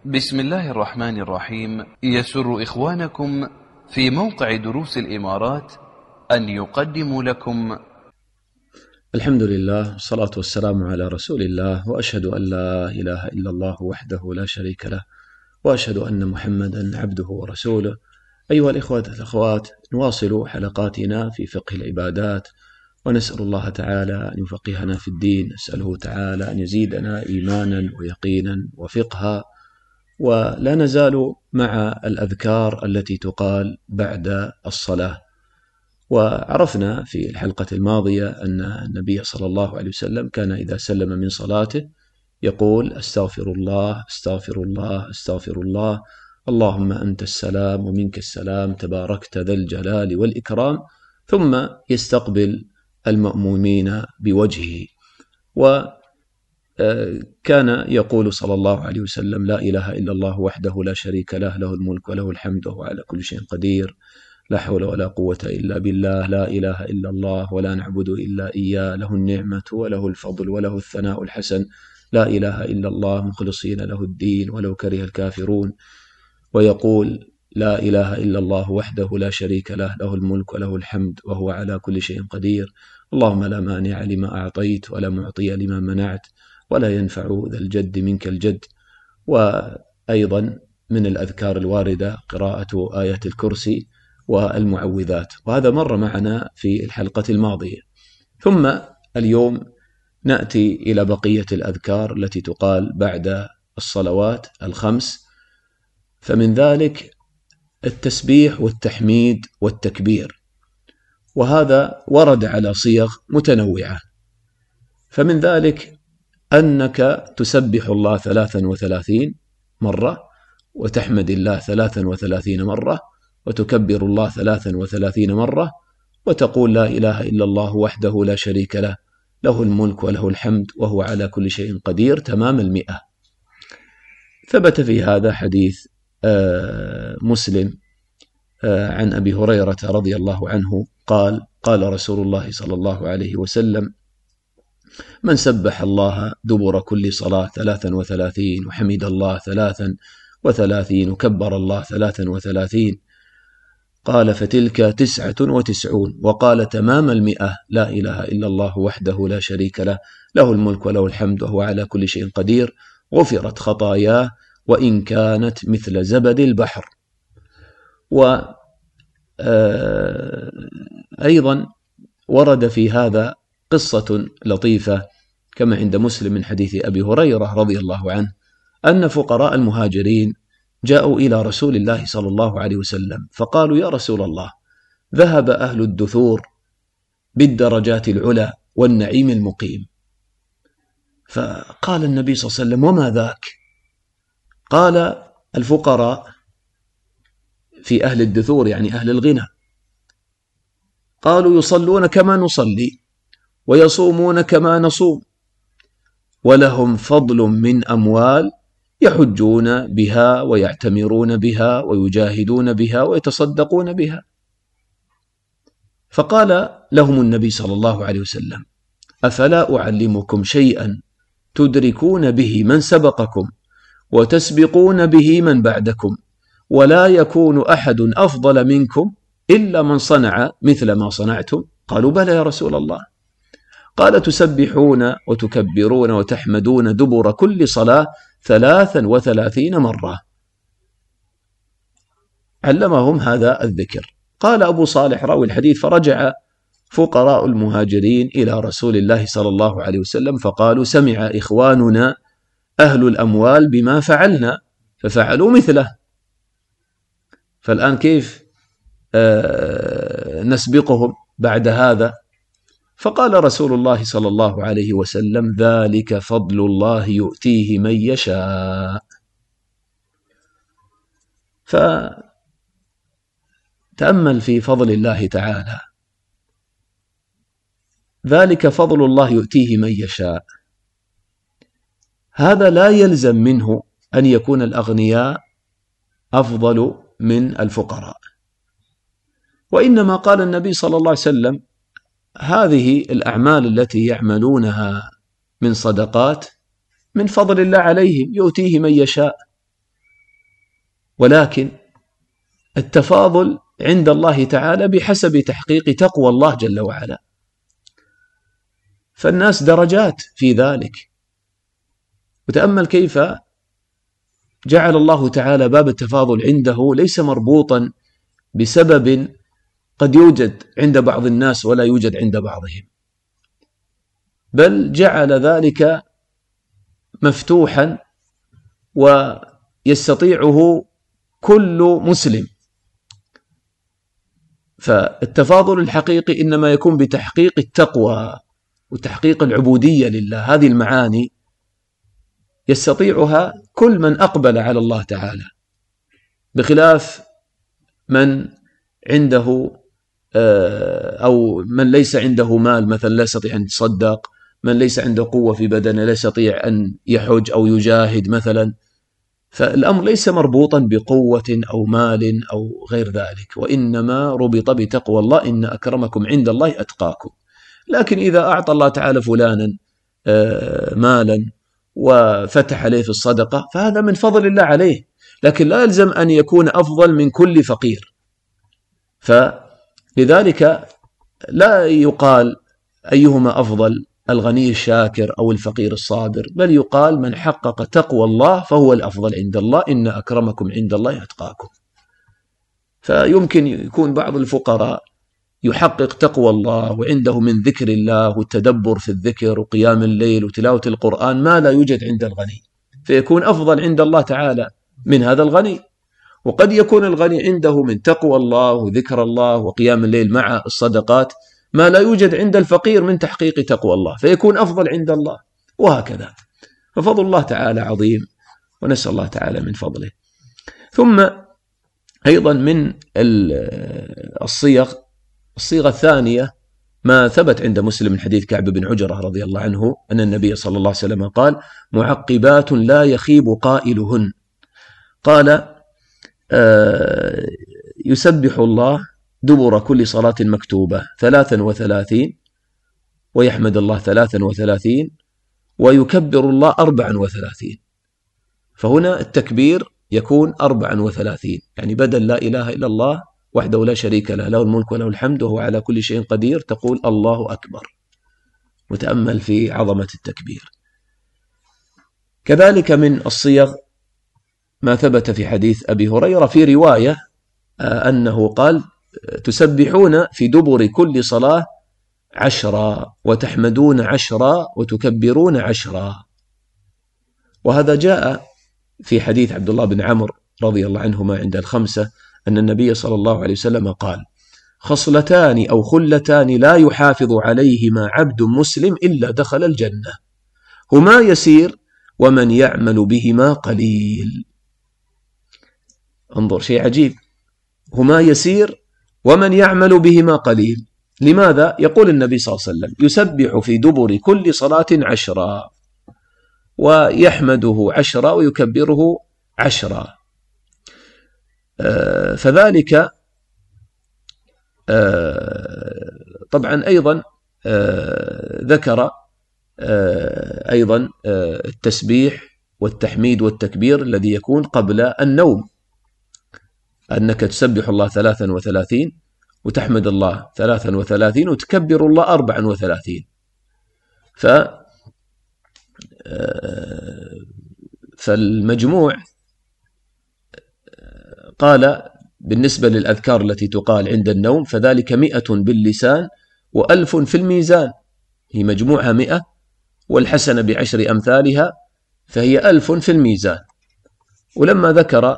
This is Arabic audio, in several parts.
بسم الله الرحمن الرحيم. يسر إخوانكم في موقع دروس الإمارات أن يقدموا لكم الحمد لله والصلاة والسلام على رسول الله، وأشهد أن لا إله إلا الله وحده لا شريك له، وأشهد أن محمدا عبده ورسوله. أيها الإخوة والأخوات، نواصل حلقاتنا في فقه العبادات، ونسأل الله تعالى أن يفقهنا في الدين، نسأله تعالى أن يزيدنا إيمانا ويقينا وفقها. ولا نزال مع الأذكار التي تقال بعد الصلاة. وعرفنا في الحلقة الماضية أن النبي صلى الله عليه وسلم كان إذا سلم من صلاته يقول: أستغفر الله أستغفر الله أستغفر الله، اللهم أنت السلام ومنك السلام، تباركت ذا الجلال والإكرام، ثم يستقبل المأمومين بوجهه. وكان يقول صلى الله عليه وسلم: لا إله إلا الله وحده لا شريك له، له الملك وله الحمد وهو على كل شيء قدير، لا حول ولا قوة إلا بالله، لا إله إلا الله ولا نعبد إلا إياه، له النعمة وله الفضل وله الثناء الحسن، لا إله إلا الله مخلصين له الدين ولو كره الكافرون. ويقول: لا إله إلا الله وحده لا شريك له، له الملك وله الحمد وهو على كل شيء قدير، اللهم لا مانع لما أعطيت ولا معطي لما منعت ولا ينفع ذا الجد منك الجد. وأيضا من الأذكار الواردة قراءة آية الكرسي والمعوذات، وهذا مر معنا في الحلقة الماضية. ثم اليوم نأتي إلى بقية الأذكار التي تقال بعد الصلوات الخمس، فمن ذلك التسبيح والتحميد والتكبير، وهذا ورد على صيغ متنوعة. فمن ذلك أنك تسبح الله 33 مرة، وتحمد الله 33 مرة، وتكبر الله 33 مرة، وتقول: لا إله إلا الله وحده لا شريك له، له الملك وله الحمد وهو على كل شيء قدير، تمام 100. ثبت في هذا حديث مسلم عن أبي هريرة رضي الله عنه قال: قال رسول الله صلى الله عليه وسلم: من سبح الله دبر كل صلاة 33 وحمد الله 33 وكبر الله 33، قال: فتلك 99. وقال: تمام 100، لا إله إلا الله وحده لا شريك له، له الملك وله الحمد وهو على كل شيء قدير، غفرت خطاياه وإن كانت مثل زبد البحر. وأيضا ورد في هذا قصة لطيفة كما عند مسلم من حديث أبي هريرة رضي الله عنه أن فقراء المهاجرين جاءوا إلى رسول الله صلى الله عليه وسلم فقالوا: يا رسول الله، ذهب أهل الدثور بالدرجات العلى والنعيم المقيم. فقال النبي صلى الله عليه وسلم: وما ذاك؟ قال: الفقراء في أهل الدثور يعني أهل الغنى، قالوا: يصلون كما نصلي ويصومون كما نصوم، ولهم فضل من أموال يحجون بها ويعتمرون بها ويجاهدون بها ويتصدقون بها. فقال لهم النبي صلى الله عليه وسلم: أفلا أعلمكم شيئا تدركون به من سبقكم وتسبقون به من بعدكم، ولا يكون أحد أفضل منكم إلا من صنع مثل ما صنعتم؟ قالوا: بلى يا رسول الله. قال: تسبحون وتكبرون وتحمدون دبر كل صلاة 33 مرة. علمهم هذا الذكر. قال أبو صالح راوي الحديث: فرجع فقراء المهاجرين إلى رسول الله صلى الله عليه وسلم فقالوا: سمع إخواننا أهل الأموال بما فعلنا ففعلوا مثله، فالآن كيف نسبقهم بعد هذا؟ فقال رسول الله صلى الله عليه وسلم: ذلك فضل الله يؤتيه من يشاء. فتأمل في فضل الله تعالى، ذلك فضل الله يؤتيه من يشاء. هذا لا يلزم منه أن يكون الأغنياء أفضل من الفقراء، وإنما قال النبي صلى الله عليه وسلم: هذه الأعمال التي يعملونها من صدقات من فضل الله عليهم، يؤتيه من يشاء. ولكن التفاضل عند الله تعالى بحسب تحقيق تقوى الله جل وعلا، فالناس درجات في ذلك. وتأمل كيف جعل الله تعالى باب التفاضل عنده ليس مربوطا بسبب قد يوجد عند بعض الناس ولا يوجد عند بعضهم، بل جعل ذلك مفتوحا ويستطيعه كل مسلم. فالتفاضل الحقيقي إنما يكون بتحقيق التقوى وتحقيق العبودية لله، هذه المعاني يستطيعها كل من أقبل على الله تعالى، بخلاف من عنده أو من ليس عنده مال مثلا لا يستطيع أن يتصدق، من ليس عنده قوة في بدنه لا يستطيع أن يحج أو يجاهد مثلا. فالأمر ليس مربوطا بقوة أو مال أو غير ذلك، وإنما ربط بتقوى الله، إن أكرمكم عند الله أتقاكم. لكن إذا أعطى الله تعالى فلانا مالا وفتح عليه في الصدقة فهذا من فضل الله عليه، لكن لا يلزم أن يكون أفضل من كل فقير. فلذلك لا يقال أيهما أفضل، الغني الشاكر أو الفقير الصابر، بل يقال من حقق تقوى الله فهو الأفضل عند الله، إن أكرمكم عند الله أتقاكم. فيمكن يكون بعض الفقراء يحقق تقوى الله وعنده من ذكر الله والتدبر في الذكر وقيام الليل وتلاوة القرآن ما لا يوجد عند الغني، فيكون أفضل عند الله تعالى من هذا الغني. وقد يكون الغني عنده من تقوى الله وذكر الله وقيام الليل مع الصدقات ما لا يوجد عند الفقير من تحقيق تقوى الله، فيكون أفضل عند الله، وهكذا. ففضل الله تعالى عظيم، ونسأل الله تعالى من فضله. ثم أيضا من الصيغة الثانية ما ثبت عند مسلم من حديث كعب بن عجرة رضي الله عنه أن النبي صلى الله عليه وسلم قال: معقبات لا يخيب قائلهن. قال: يسبح الله دبر كل صلاة مكتوبة 33، ويحمد الله 33، ويكبر الله 34. فهنا التكبير يكون 34، يعني بدل لا إله إلا الله وحده لا شريك له، له الملك وله الحمد وهو على كل شيء قدير، تقول الله أكبر، وتأمل في عظمة التكبير. كذلك من الصيغ ما ثبت في حديث أبي هريرة في رواية أنه قال: تسبحون في دبر كل صلاة 10، وتحمدون 10، وتكبرون 10. وهذا جاء في حديث عبد الله بن عمرو رضي الله عنهما عند الخمسة أن النبي صلى الله عليه وسلم قال: خصلتان أو خلتان لا يحافظ عليهما عبد مسلم إلا دخل الجنة، هما يسير ومن يعمل بهما قليل. انظر شيء عجيب، هما يسير ومن يعمل بهما قليل. لماذا؟ يقول النبي صلى الله عليه وسلم: يسبح في دبر كل صلاة 10، ويحمده 10، ويكبره 10. فذلك طبعا أيضا ذكر أيضا التسبيح والتحميد والتكبير الذي يكون قبل النوم، أنك تسبح الله 33 وتحمد الله 33 وتكبر الله 34. فالمجموع قال بالنسبة للأذكار التي تقال عند النوم فذلك 100 باللسان و1000 في الميزان، هي مجموعها 100 والحسنة ب10 أمثالها فهي 1000 في الميزان. ولما ذكر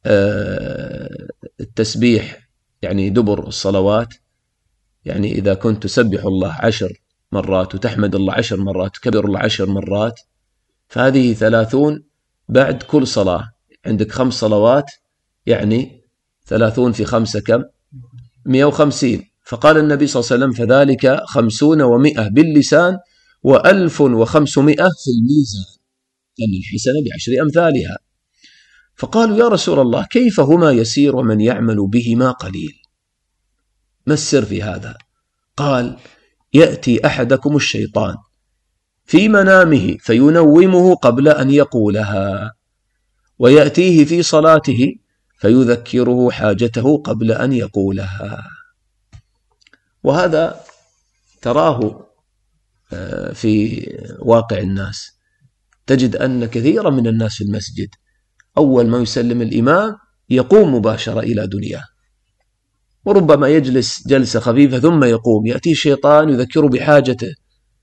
التسبيح يعني دبر الصلوات، يعني إذا كنت تسبح الله 10 مرات وتحمد الله 10 مرات وتكبر الله 10 مرات، فهذه 30 بعد كل صلاة. عندك 5 صلوات، يعني 30 في 5 كم؟ 150. فقال النبي صلى الله عليه وسلم: فذلك 50 و100 باللسان و1500 في الميزان، لأن الحسنة ب10 أمثالها. فقالوا: يا رسول الله، كيف هما يسير ومن يعمل بهما قليل؟ ما السر في هذا؟ قال: يأتي أحدكم الشيطان في منامه فينومه قبل أن يقولها، ويأتيه في صلاته فيذكره حاجته قبل أن يقولها. وهذا تراه في واقع الناس، تجد أن كثيرا من الناس في المسجد أول ما يسلم الإمام يقوم مباشرة إلى دنياه، وربما يجلس جلسة خفيفة ثم يقوم، يأتي الشيطان يذكره بحاجته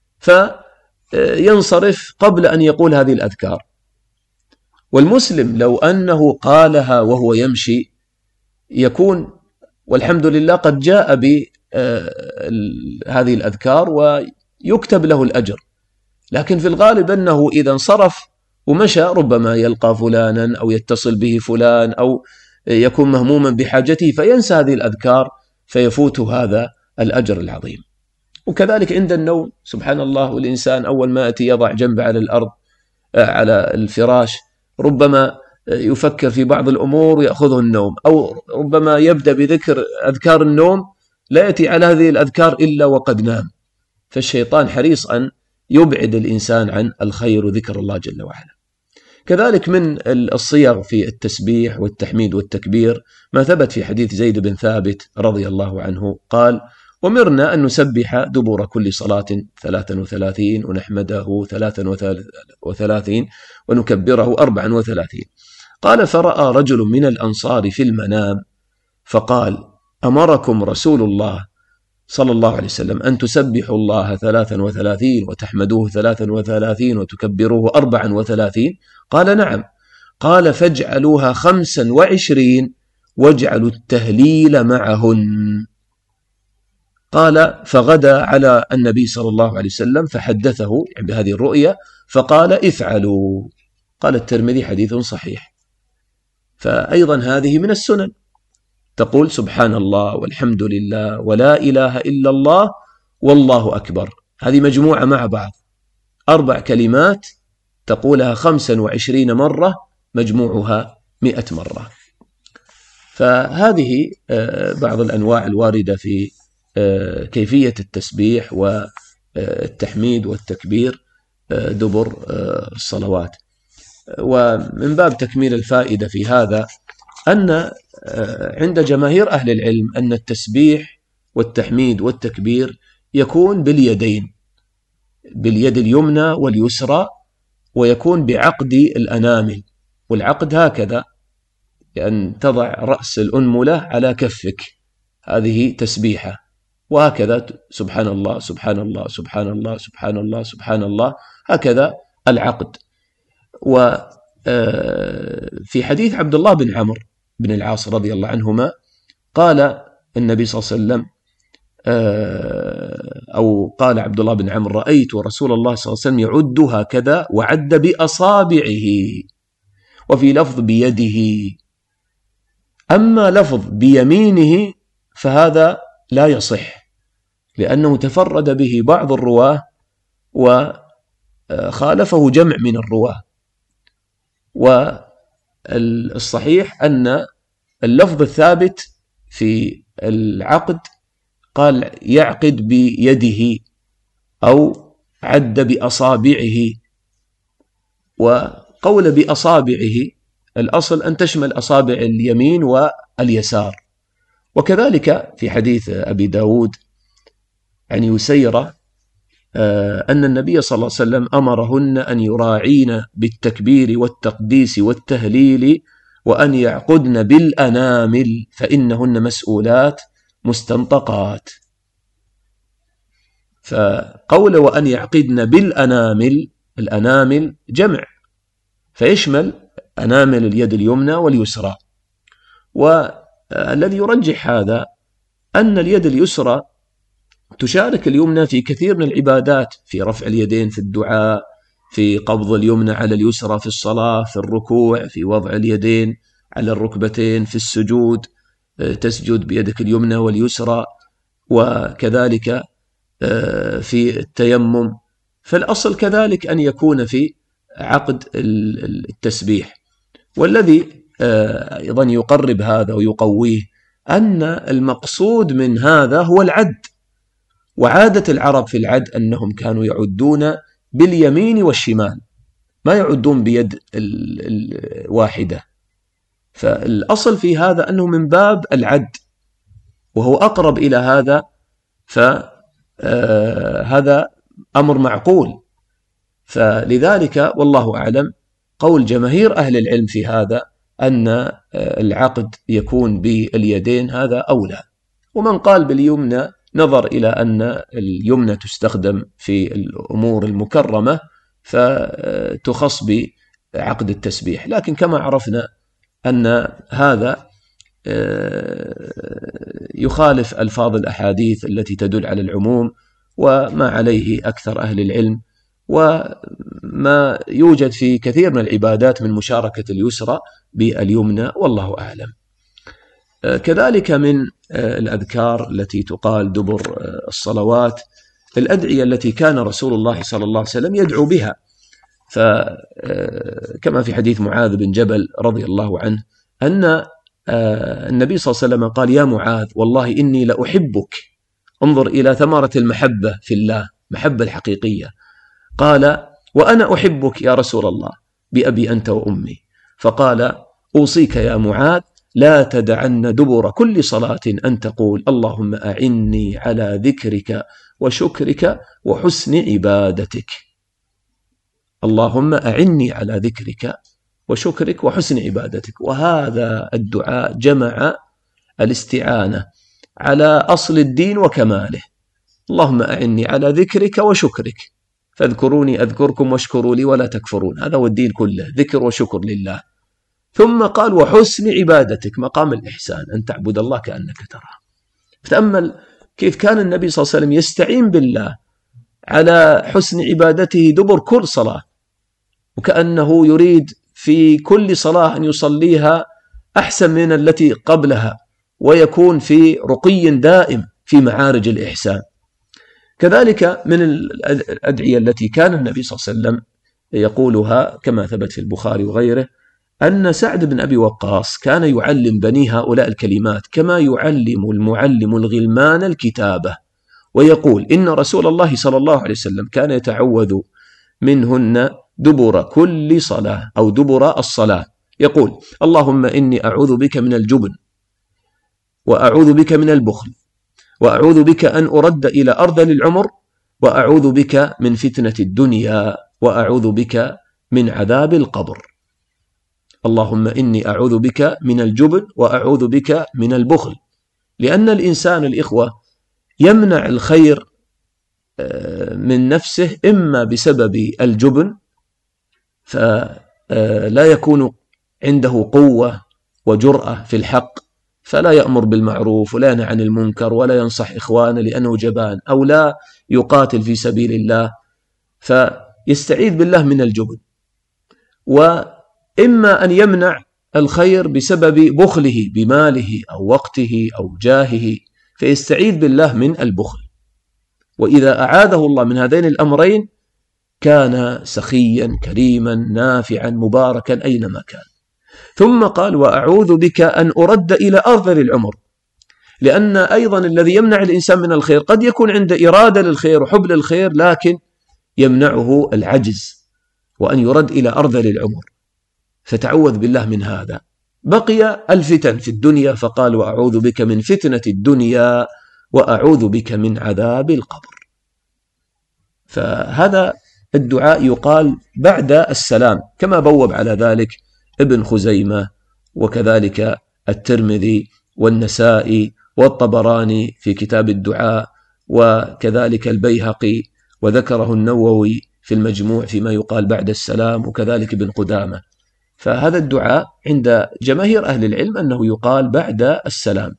فينصرف قبل أن يقول هذه الأذكار. والمسلم لو أنه قالها وهو يمشي يكون والحمد لله قد جاء بهذه الأذكار ويكتب له الأجر. لكن في الغالب أنه إذا انصرف ومشى ربما يلقى فلانا أو يتصل به فلان أو يكون مهموما بحاجته فينسى هذه الأذكار فيفوت هذا الأجر العظيم. وكذلك عند النوم سبحان الله، والإنسان أول ما يأتي يضع جنبه على الأرض على الفراش ربما يفكر في بعض الأمور ويأخذه النوم، أو ربما يبدأ بذكر أذكار النوم لا يأتي على هذه الأذكار إلا وقد نام. فالشيطان حريص أن يبعد الإنسان عن الخير وذكر الله جل وعلا. كذلك من الصيغ في التسبيح والتحميد والتكبير ما ثبت في حديث زيد بن ثابت رضي الله عنه قال: أمرنا أن نسبح دبر كل صلاة 33 ونحمده 33 ونكبره 34. قال: فرأى رجل من الأنصار في المنام فقال: أمركم رسول الله صلى الله عليه وسلم أن تسبحوا الله 33 وتحمدوه 33 وتكبروه 34؟ قال: نعم. قال: فاجعلوها 25 واجعلوا التهليل معهن. قال: فغدا على النبي صلى الله عليه وسلم فحدثه بهذه الرؤيا فقال: افعلوا. قال الترمذي: حديث صحيح. فأيضا هذه من السنن، تقول سبحان الله والحمد لله ولا إله إلا الله والله أكبر، هذه مجموعة مع بعض 4 كلمات تقولها 25 مرة مجموعها 100 مرة. فهذه بعض الأنواع الواردة في كيفية التسبيح والتحميد والتكبير دبر الصلوات. ومن باب تكميل الفائدة في هذا أن عند جماهير أهل العلم أن التسبيح والتحميد والتكبير يكون باليدين، باليد اليمنى واليسرى، ويكون بعقد الأنامل. والعقد هكذا، لأن تضع رأس الأنملة على كفك، هذه تسبيحة، وهكذا سبحان الله سبحان الله سبحان الله سبحان الله سبحان الله، هكذا العقد. وفي حديث عبد الله بن عمرو بن العاص رضي الله عنهما قال النبي صلى الله عليه وسلم أو قال عبد الله بن عمرو: رأيت رسول الله صلى الله عليه وسلم يعد هكذا وعد بأصابعه، وفي لفظ بيده. أما لفظ بيمينه فهذا لا يصح، لأنه تفرد به بعض الرواه وخالفه جمع من الرواه. والصحيح أن اللفظ الثابت في العقد قال يعقد بيده أو عد بأصابعه، وقول بأصابعه الأصل أن تشمل أصابع اليمين واليسار. وكذلك في حديث أبي داود عن يسيرة أن النبي صلى الله عليه وسلم أمرهن أن يراعين بالتكبير والتقديس والتهليل وأن يعقدن بالأنامل فإنهن مسؤولات مستنطقات. فقول وأن يعقدن بالأنامل، الأنامل جمع فيشمل أنامل اليد اليمنى واليسرى. والذي يرجح هذا أن اليد اليسرى تشارك اليمنى في كثير من العبادات، في رفع اليدين في الدعاء، في قبض اليمنى على اليسرى في الصلاة، في الركوع، في وضع اليدين على الركبتين، في السجود تسجد بيدك اليمنى واليسرى، وكذلك في التيمم. فالأصل كذلك أن يكون في عقد التسبيح. والذي أيضا يقرب هذا ويقويه أن المقصود من هذا هو العد. وعادة العرب في العد أنهم كانوا يعدون باليمين والشمال، ما يعدون بيد الواحدة. فالأصل في هذا أنه من باب العد، وهو أقرب إلى هذا، فهذا أمر معقول. فلذلك والله أعلم قول جماهير أهل العلم في هذا أن العقد يكون باليدين هذا أولى. ومن قال باليمنى نظر إلى أن اليمنى تستخدم في الأمور المكرمة فتخص بعقد التسبيح، لكن كما عرفنا أن هذا يخالف ألفاظ الأحاديث التي تدل على العموم وما عليه أكثر أهل العلم، وما يوجد في كثير من العبادات من مشاركة اليسرى باليمنى، والله أعلم. كذلك من الأذكار التي تقال دبر الصلوات الأدعية التي كان رسول الله صلى الله عليه وسلم يدعو بها، فكما في حديث معاذ بن جبل رضي الله عنه أن النبي صلى الله عليه وسلم قال: يا معاذ والله إني لأحبك. انظر إلى ثمرة المحبة في الله، محبة الحقيقية. قال: وأنا أحبك يا رسول الله بأبي أنت وأمي. فقال: أوصيك يا معاذ لا تدعن دبر كل صلاة أن تقول: اللهم أعني على ذكرك وشكرك وحسن عبادتك. اللهم أعني على ذكرك وشكرك وحسن عبادتك. وهذا الدعاء جمع الاستعانة على أصل الدين وكماله. اللهم أعني على ذكرك وشكرك، فاذكروني أذكركم واشكروا لي ولا تكفرون. هذا هو الدين كله، ذكر وشكر لله. ثم قال: وحسن عبادتك، مقام الإحسان، أن تعبد الله كأنك تراه. فتأمل كيف كان النبي صلى الله عليه وسلم يستعين بالله على حسن عبادته دبر كل صلاة، وكأنه يريد في كل صلاة أن يصليها أحسن من التي قبلها، ويكون في رقي دائم في معارج الإحسان. كذلك من الأدعية التي كان النبي صلى الله عليه وسلم يقولها كما ثبت في البخاري وغيره أن سعد بن أبي وقاص كان يعلم بني هؤلاء الكلمات كما يعلم المعلم الغلمان الكتابة، ويقول: إن رسول الله صلى الله عليه وسلم كان يتعوذ منهن دبر كل صلاة أو دبر الصلاة، يقول: اللهم إني أعوذ بك من الجبن، وأعوذ بك من البخل، وأعوذ بك أن أرد إلى أرذل العمر، وأعوذ بك من فتنة الدنيا، وأعوذ بك من عذاب القبر. اللهم إني أعوذ بك من الجبن وأعوذ بك من البخل، لأن الإنسان الإخوة يمنع الخير من نفسه إما بسبب الجبن، فلا يكون عنده قوة وجرأة في الحق، فلا يأمر بالمعروف ولا ينهى عن المنكر ولا ينصح إخوانه لأنه جبان، أو لا يقاتل في سبيل الله، فيستعيذ بالله من الجبن. وإما أن يمنع الخير بسبب بخله بماله أو وقته أو جاهه، فيستعيذ بالله من البخل. وإذا أعاذه الله من هذين الأمرين كان سخيا كريما نافعا مباركا أينما كان. ثم قال: وأعوذ بك أن أرد إلى أرذل العمر، لأن أيضا الذي يمنع الإنسان من الخير قد يكون عنده إرادة للخير وحب للخير، لكن يمنعه العجز وأن يرد إلى أرذل العمر، فتعوذ بالله من هذا. بقي الفتن في الدنيا، فقال: وأعوذ بك من فتنة الدنيا وأعوذ بك من عذاب القبر. فهذا الدعاء يقال بعد السلام، كما بوب على ذلك ابن خزيمة وكذلك الترمذي والنسائي والطبراني في كتاب الدعاء، وكذلك البيهقي، وذكره النووي في المجموع فيما يقال بعد السلام، وكذلك ابن قدامة. فهذا الدعاء عند جماهير أهل العلم أنه يقال بعد السلام.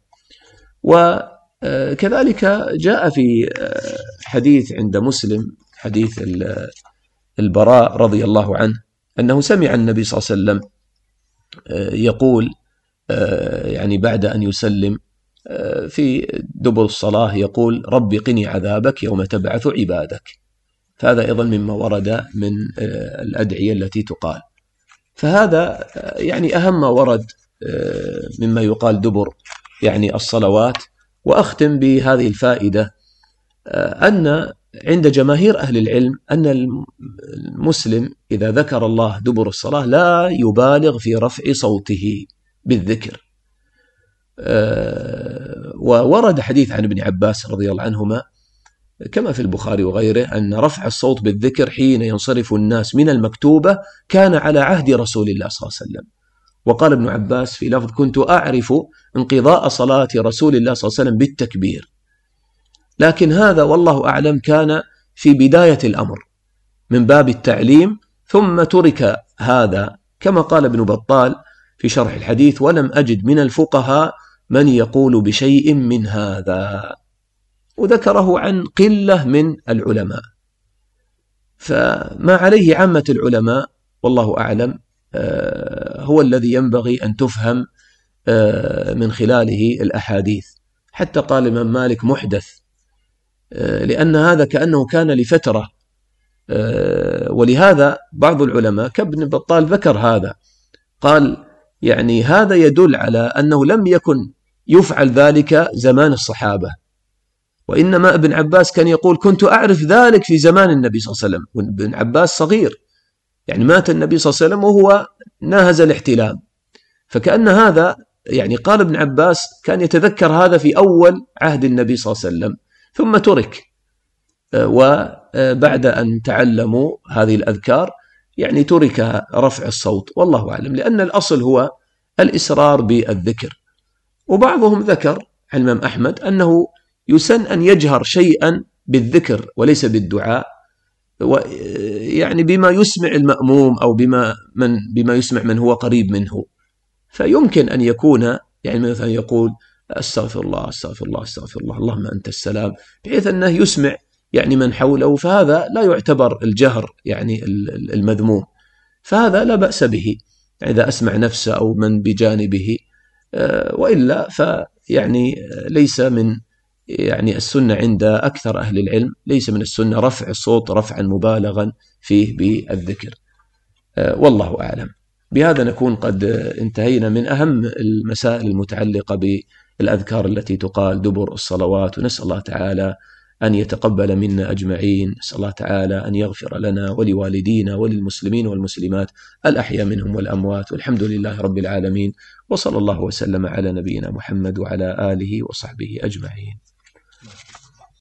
وكذلك جاء في حديث عند مسلم، حديث البراء رضي الله عنه، أنه سمع النبي صلى الله عليه وسلم يقول يعني بعد أن يسلم في دبر الصلاة يقول: رب قني عذابك يوم تبعث عبادك. فهذا أيضا مما ورد من الأدعية التي تقال. فهذا يعني أهم ما ورد مما يقال دبر يعني الصلوات. وأختم بهذه الفائدة أن عند جماهير أهل العلم أن المسلم إذا ذكر الله دبر الصلاة لا يبالغ في رفع صوته، بالذكر. وورد حديث عن ابن عباس رضي الله عنهما كما في البخاري وغيره أن رفع الصوت بالذكر حين ينصرف الناس من المكتوبة كان على عهد رسول الله صلى الله عليه وسلم. وقال ابن عباس في لفظ: كنت أعرف انقضاء صلاة رسول الله صلى الله عليه وسلم بالتكبير. لكن هذا والله أعلم كان في بداية الأمر من باب التعليم، ثم ترك هذا كما قال ابن بطال في شرح الحديث: ولم أجد من الفقهاء من يقول بشيء من هذا، وذكره عن قلة من العلماء. فما عليه عامة العلماء والله أعلم هو الذي ينبغي أن تفهم من خلاله الأحاديث. حتى قال الإمام مالك: محدث، لأن هذا كأنه كان لفترة. ولهذا بعض العلماء كابن بطال ذكر هذا، قال يعني هذا يدل على أنه لم يكن يفعل ذلك زمان الصحابة، وإنما ابن عباس كان يقول: كنت أعرف ذلك في زمان النبي صلى الله عليه وسلم. وابن عباس صغير، يعني مات النبي صلى الله عليه وسلم وهو ناهز الاحتلام، فكأن هذا يعني قال ابن عباس كان يتذكر هذا في أول عهد النبي صلى الله عليه وسلم، ثم ترك. وبعد أن تعلموا هذه الأذكار يعني ترك رفع الصوت والله أعلم، لأن الأصل هو الإسرار بالذكر. وبعضهم ذكر عن الإمام أحمد أنه يسن أن يجهر شيئا بالذكر وليس بالدعاء، يعني بما يسمع المأموم أو بما يسمع من هو قريب منه. فيمكن أن يكون يعني مثلا يقول: أستغفر الله أستغفر الله أستغفر الله اللهم أنت السلام، بحيث أنه يسمع يعني من حوله، فهذا لا يعتبر الجهر يعني المذموم، فهذا لا بأس به يعني إذا أسمع نفسه أو من بجانبه. وإلا فيعني ليس من يعني السنة عند أكثر أهل العلم، ليس من السنة رفع الصوت رفعا مبالغا فيه بالذكر، والله أعلم. بهذا نكون قد انتهينا من أهم المسائل المتعلقة بالأذكار التي تقال دبر الصلوات، ونسأل الله تعالى أن يتقبل منا أجمعين. نسأل الله تعالى أن يغفر لنا ولوالدينا وللمسلمين والمسلمات الأحياء منهم والأموات، والحمد لله رب العالمين، وصلى الله وسلم على نبينا محمد وعلى آله وصحبه أجمعين.